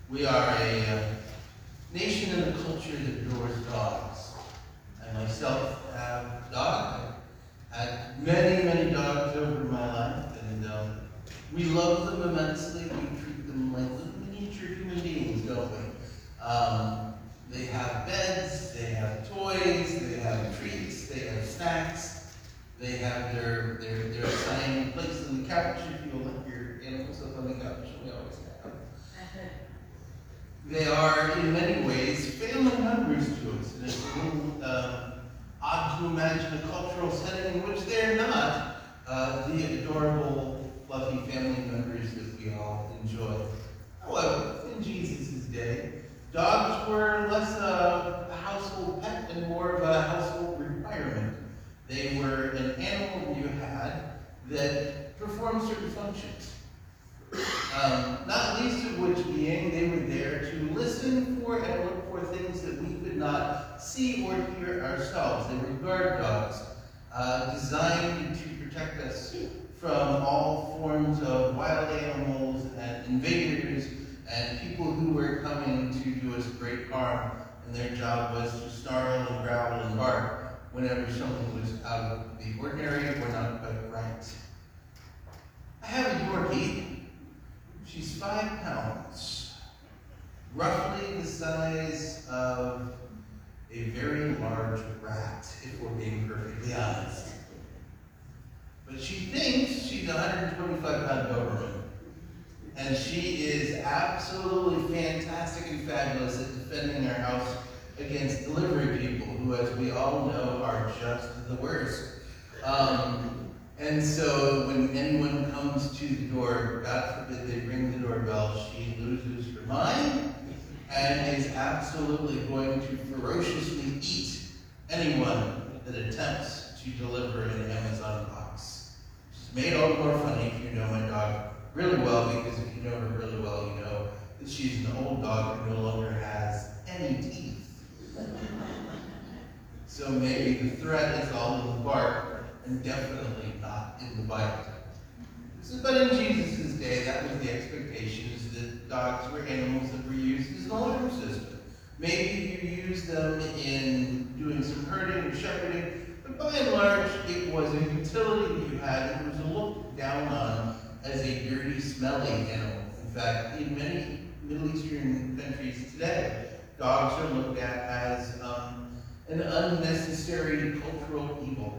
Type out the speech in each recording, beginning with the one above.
We are a nation and a culture that adores dogs. I myself have a dog. I've had many dogs over my life, and we love them immensely. We treat them like little miniature human beings, don't we? They have beds, they have toys, they have treats, they have snacks, they have their assigned place on the couch if you let your animals up on the couch. We always have. They are, in many ways, family members to us. And it's a little odd to imagine a cultural setting in which they're not the adorable, fluffy family members that we all enjoy. However, in Jesus' day, dogs were less a household pet and more of a household requirement. They were an animal you had that performed certain functions. Not least of which being they were there to listen for and look for things that we could not see or hear ourselves. They were guard dogs, designed to protect us from all forms of wild animals and invaders and people who were coming to do us great harm. And their job was to snarl and growl and bark whenever something was out of the ordinary or not quite right. I have a Yorkie. She's 5 pounds, roughly the size of a very large rat, if we're being perfectly honest. But she thinks she's a 125-pound Doberman. And she is absolutely fantastic and fabulous at defending our house against delivery people, who, as we all know, are just the worst. And so when anyone comes to the door, God forbid they ring the doorbell, she loses her mind and is absolutely going to ferociously eat anyone that attempts to deliver an Amazon box. She's made all the more funny if you know my dog really well, because if you know her really well, you know that she's an old dog who no longer has any teeth. So maybe the threat is all in the bark, and definitely not in the bite. But in Jesus' day, that was the expectation, is that dogs were animals that were used as an alarm system. Maybe you used them in doing some herding or shepherding, but by and large, it was a utility that you had. It was looked down on as a dirty, smelly animal. In fact, in many Middle Eastern countries today, dogs are looked at as an unnecessary cultural evil.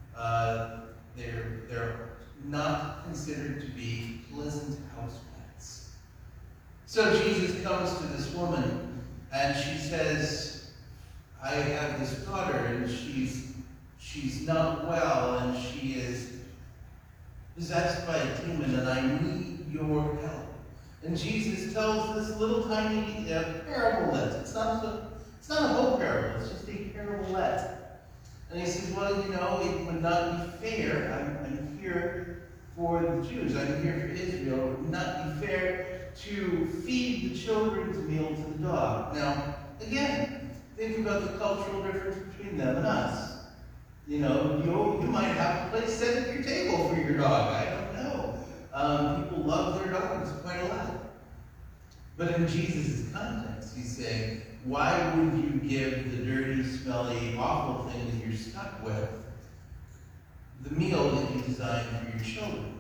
They're not considered to be pleasant house pets. So Jesus comes to this woman, and she says, I have this daughter, and she's not well, and she is possessed by a demon, and I need your help. And Jesus tells this little tiny parablelet. It's not a whole parable, it's just a parablelet. And he says, well, you know, it would not be fair. I'm here for the Jews. I'm here for Israel. It would not be fair to feed the children's meal to the dog. Now, again, think about the cultural difference between them and us. You know, you might have a place set at your table for your dog. I don't know. People love their dogs quite a lot. But in Jesus' context, he's saying, why would you give the dirty, smelly, awful thing that you're stuck with the meal that you designed for your children?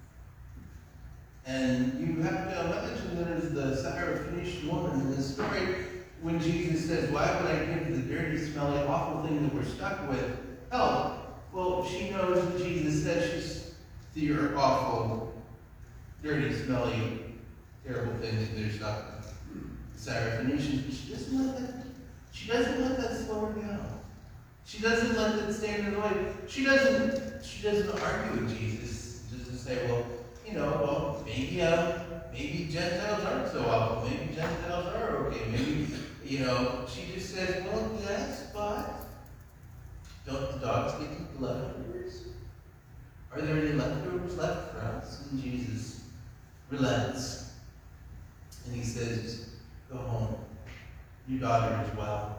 And you have to imagine that as the Syrophoenician woman in this story, when Jesus says, why would I give the dirty, smelly, awful thing that we're stuck with help? Well, she knows that Jesus says she's your awful, dirty, smelly, terrible thing that they're stuck with. Syrophoenicians, but she doesn't let that slow her down. She doesn't let that stand in the way. She doesn't argue with Jesus. She doesn't say, well, you know, well, maybe Gentiles aren't so awful. Maybe Gentiles are okay. Maybe, you know, she just says, well, yes, but don't the dogs get to eat the leftovers? Are there any leftovers left for us? And Jesus relents. And he says, go home. Your daughter is well.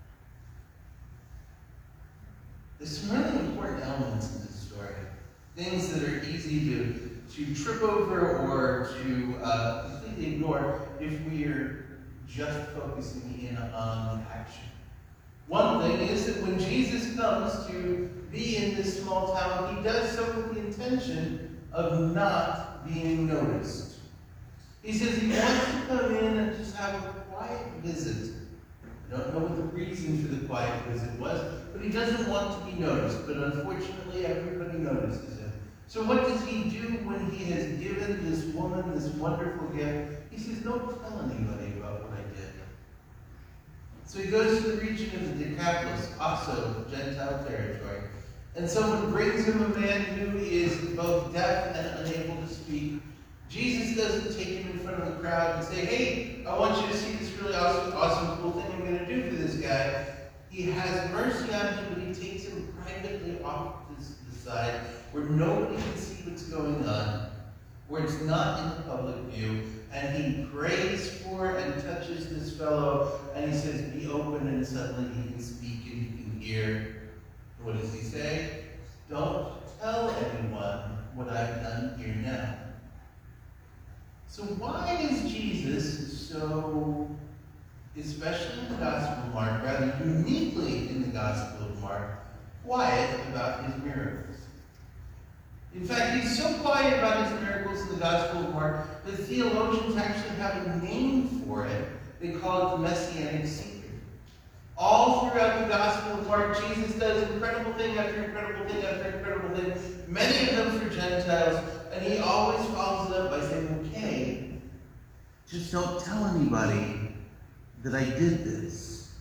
There's some really important elements in this story. Things that are easy to trip over or to completely ignore. if we are just focusing in on action. One thing is that when Jesus comes to be in this small town, he does so with the intention of not being noticed. He says he wants to come in and just have a quiet visit. I don't know what the reason for the quiet visit was, but he doesn't want to be noticed. But unfortunately, everybody notices him. So what does he do when he has given this woman this wonderful gift? He says, don't tell anybody about what I did. So he goes to the region of the Decapolis, also Gentile territory. And someone brings him a man who is both deaf and unable to speak. Jesus doesn't take him in front of the crowd and say, hey, I want you to see this really awesome, cool thing I'm going to do for this guy. He has mercy on him, but he takes him privately off to the side where nobody can see what's going on, where it's not in the public view, and he prays for and touches this fellow, and he says, be open, and suddenly he can speak and he can hear. What does he say? Don't tell anyone what I've done here now. So why is Jesus so, especially in the Gospel of Mark, rather uniquely in the Gospel of Mark, quiet about his miracles? In fact, he's so quiet about his miracles in the Gospel of Mark that theologians actually have a name for it. They call it the Messianic secret. All throughout the Gospel of Mark, Jesus does incredible thing after incredible thing after incredible thing, many of them for Gentiles, and he always follows it up by saying, okay, just don't tell anybody that I did this.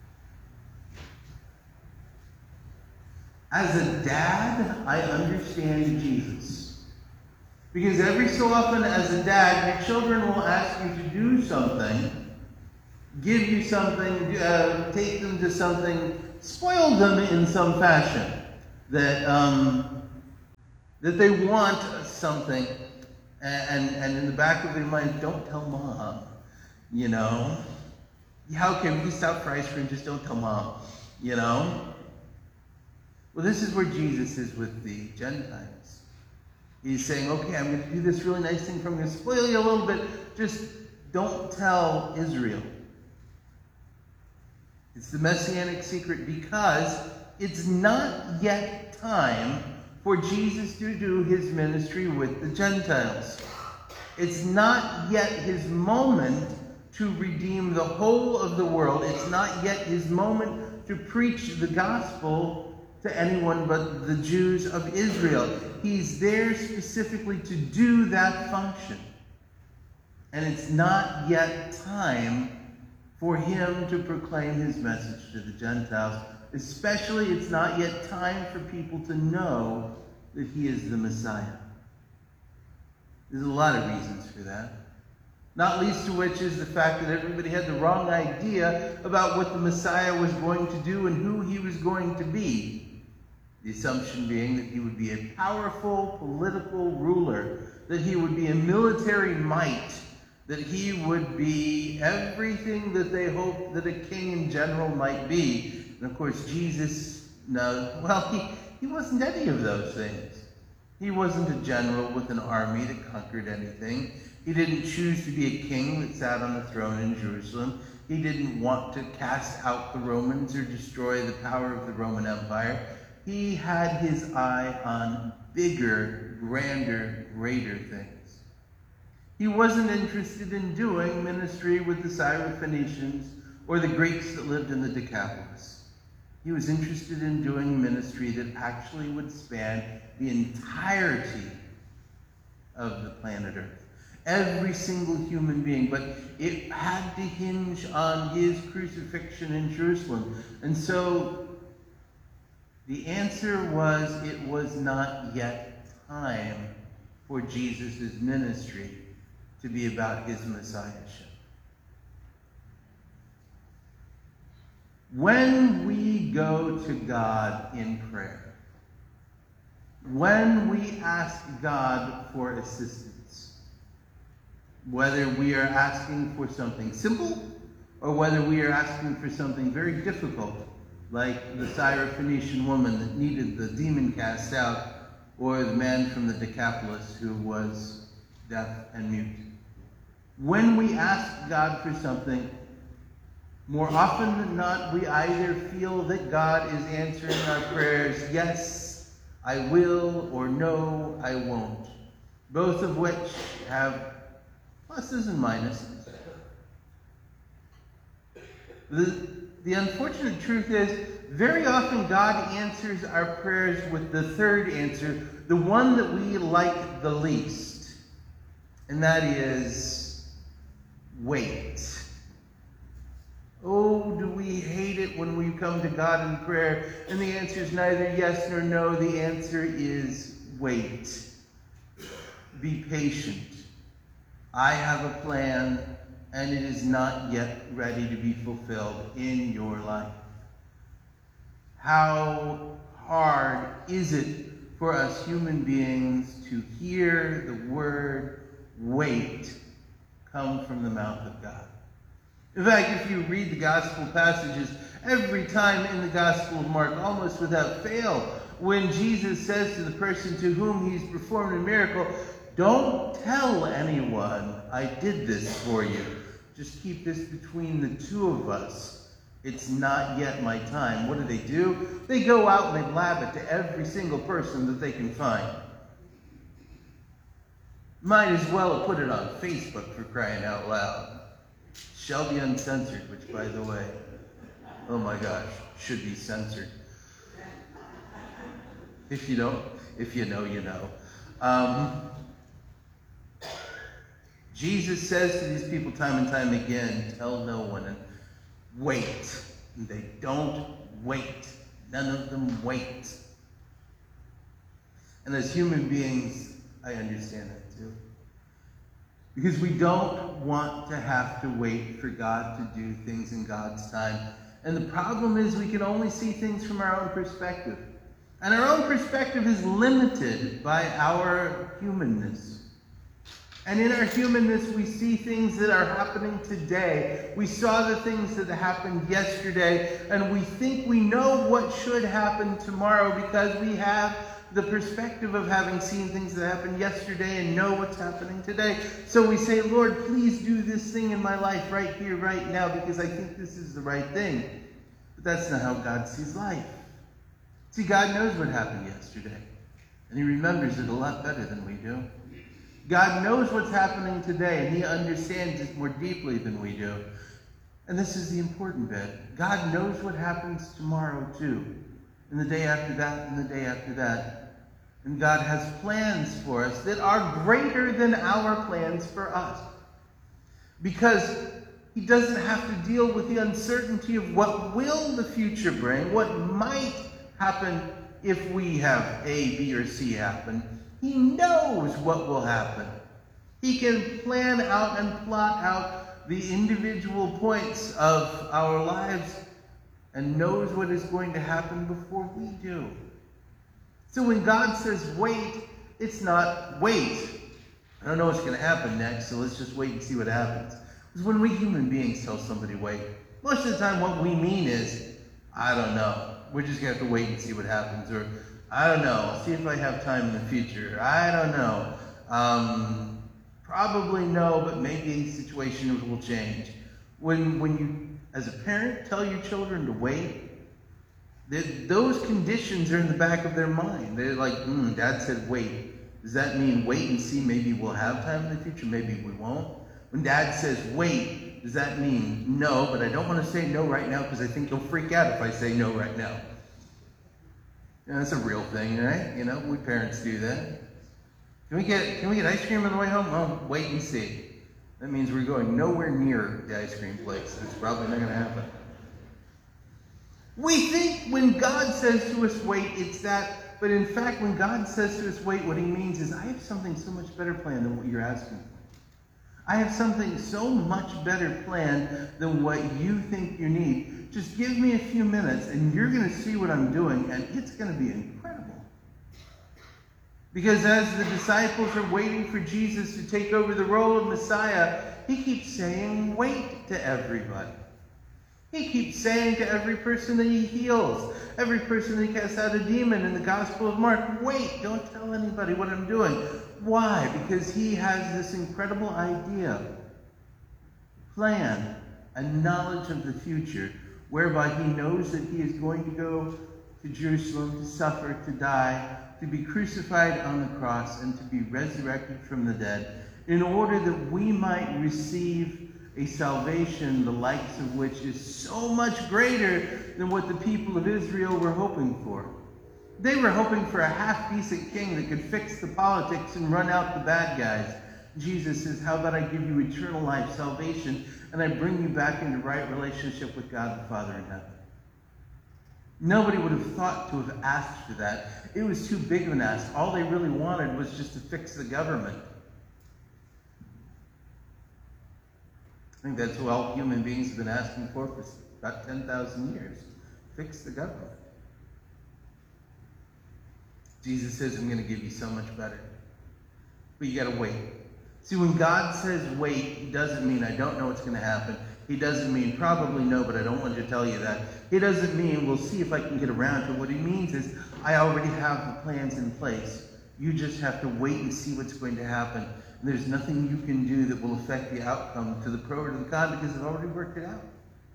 As a dad, I understand Jesus. Because every so often as a dad, your children will ask you to do something, give you something, take them to something, spoil them in some fashion. That they want something, and in the back of their mind, don't tell mom, you know. Yeah, okay, we can stop for ice cream, just don't tell mom, you know. Well, this is where Jesus is with the Gentiles. He's saying, okay, I'm going to do this really nice thing, I'm going to spoil you a little bit, just don't tell Israel. It's the Messianic secret because it's not yet time for Jesus to do his ministry with the Gentiles. It's not yet his moment to redeem the whole of the world. It's not yet his moment to preach the gospel to anyone but the Jews of Israel. He's there specifically to do that function. And it's not yet time for him to proclaim his message to the Gentiles. Especially, it's not yet time for people to know that he is the Messiah. There's a lot of reasons for that. Not least of which is the fact that everybody had the wrong idea about what the Messiah was going to do and who he was going to be. The assumption being that he would be a powerful political ruler, that he would be a military might, that he would be everything that they hoped that a king in general might be. And of course, Jesus, he wasn't any of those things. He wasn't a general with an army that conquered anything. He didn't choose to be a king that sat on the throne in Jerusalem. He didn't want to cast out the Romans or destroy the power of the Roman Empire. He had his eye on bigger, grander, greater things. He wasn't interested in doing ministry with the Syrophoenicians or the Greeks that lived in the Decapolis. He was interested in doing ministry that actually would span the entirety of the planet Earth. Every single human being, but it had to hinge on his crucifixion in Jerusalem. And so the answer was, it was not yet time for Jesus' ministry to be about his messiahship. When we go to God in prayer, when we ask God for assistance, whether we are asking for something simple or whether we are asking for something very difficult, like the Syrophoenician woman that needed the demon cast out, or the man from the Decapolis who was deaf and mute. when we ask God for something, more often than not, we either feel that God is answering our prayers, yes, I will, or no, I won't. Both of which have pluses and minuses. The unfortunate truth is, very often God answers our prayers with the third answer, the one that we like the least. And that is, wait. Oh, do we hate it when we come to God in prayer and the answer is neither yes nor no. The answer is wait. Be patient. I have a plan, and it is not yet ready to be fulfilled in your life. How hard is it for us human beings to hear the word wait come from the mouth of God? In fact, if you read the gospel passages, every time in the Gospel of Mark, almost without fail, when Jesus says to the person to whom he's performed a miracle, don't tell anyone I did this for you. Just keep this between the two of us. It's not yet my time. What do? They go out and they blab it to every single person that they can find. Might as well have put it on Facebook, for crying out loud. Shall be uncensored, which, by the way, oh my gosh, should be censored. If you know, you know. Jesus says to these people time and time again, tell no one, and wait. And they don't wait. None of them wait. And as human beings, I understand that too. Because we don't want to have to wait for God to do things in God's time. And the problem is we can only see things from our own perspective. And our own perspective is limited by our humanness. And in our humanness, we see things that are happening today. We saw the things that happened yesterday, and we think we know what should happen tomorrow because we have the perspective of having seen things that happened yesterday and know what's happening today. So we say, Lord, please do this thing in my life right here, right now, because I think this is the right thing. But that's not how God sees life. See, God knows what happened yesterday, and he remembers it a lot better than we do. God knows what's happening today, and he understands it more deeply than we do. And this is the important bit. God knows what happens tomorrow, too, and the day after that, and the day after that. And God has plans for us that are greater than our plans for us. Because he doesn't have to deal with the uncertainty of what will the future bring, what might happen if we have A, B, or C happen. He knows what will happen. He can plan out and plot out the individual points of our lives and knows what is going to happen before we do. So when God says wait, it's not wait. I don't know what's going to happen next, so let's just wait and see what happens. Because when we human beings tell somebody wait, most of the time what we mean is, I don't know. We're just going to have to wait and see what happens. Or, I don't know. I'll see if I have time in the future. I don't know. Probably no, but maybe the situation will change. When you, as a parent, tell your children to wait, those conditions are in the back of their mind. They're like, Dad said wait. Does that mean wait and see? Maybe we'll have time in the future. Maybe we won't. When Dad says wait, does that mean no? But I don't want to say no right now because I think he'll freak out if I say no right now. That's a real thing, right? You know, we parents do that. Can we get ice cream on the way home? Well, wait and see. That means we're going nowhere near the ice cream place. It's probably not going to happen. We think when God says to us, wait, it's that. But in fact, when God says to us, wait, what he means is, I have something so much better planned than what you're asking for. I have something so much better planned than what you think you need. Just give me a few minutes, and you're going to see what I'm doing, and it's going to be incredible. Because as the disciples are waiting for Jesus to take over the role of Messiah, he keeps saying, wait to everybody. He keeps saying to every person that he heals, every person that he casts out a demon in the Gospel of Mark, wait, don't tell anybody what I'm doing. Why? Because he has this incredible idea plan, a knowledge of the future, whereby he knows that he is going to go to Jerusalem to suffer, to die, to be crucified on the cross, and to be resurrected from the dead, in order that we might receive a salvation the likes of which is so much greater than what the people of Israel were hoping for. They were hoping for a half-decent king that could fix the politics and run out the bad guys. Jesus says, how about I give you eternal life, salvation, and I bring you back into right relationship with God the Father in heaven. Nobody would have thought to have asked for that. It was too big of an ask. All they really wanted was just to fix the government. I think that's what all human beings have been asking for about 10,000 years. Fix the government. Jesus says, I'm going to give you so much better. But you got to wait. See, when God says wait, he doesn't mean I don't know what's going to happen. He doesn't mean probably no, but I don't want to tell you that. He doesn't mean we'll see if I can get around to it. What he means is I already have the plans in place. You just have to wait and see what's going to happen. And there's nothing you can do that will affect the outcome to the pro or to the con because I've already worked it out.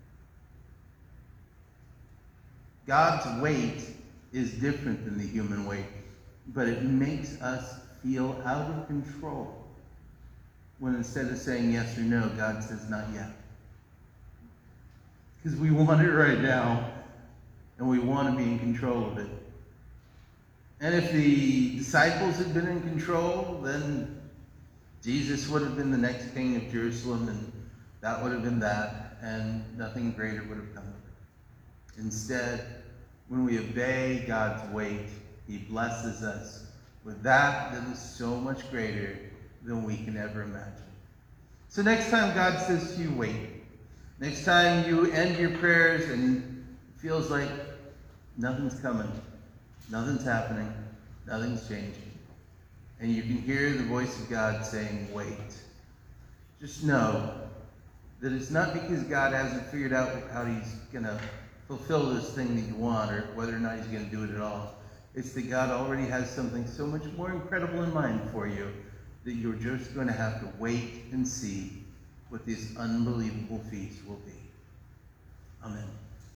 God's wait is different than the human wait, but it makes us feel out of control when instead of saying yes or no, God says not yet. Because we want it right now, and we want to be in control of it. And if the disciples had been in control, then Jesus would have been the next king of Jerusalem, and that would have been that, and nothing greater would have come of it. Instead, when we obey God's wait, he blesses us with that is so much greater than we can ever imagine. So next time God says to you, wait. Next time you end your prayers and it feels like nothing's coming, nothing's happening, nothing's changing, and you can hear the voice of God saying, wait. Just know that it's not because God hasn't figured out how he's going to fulfill this thing that you want or whether or not he's going to do it at all. It's that God already has something so much more incredible in mind for you that you're just going to have to wait and see what this unbelievable feast will be. Amen.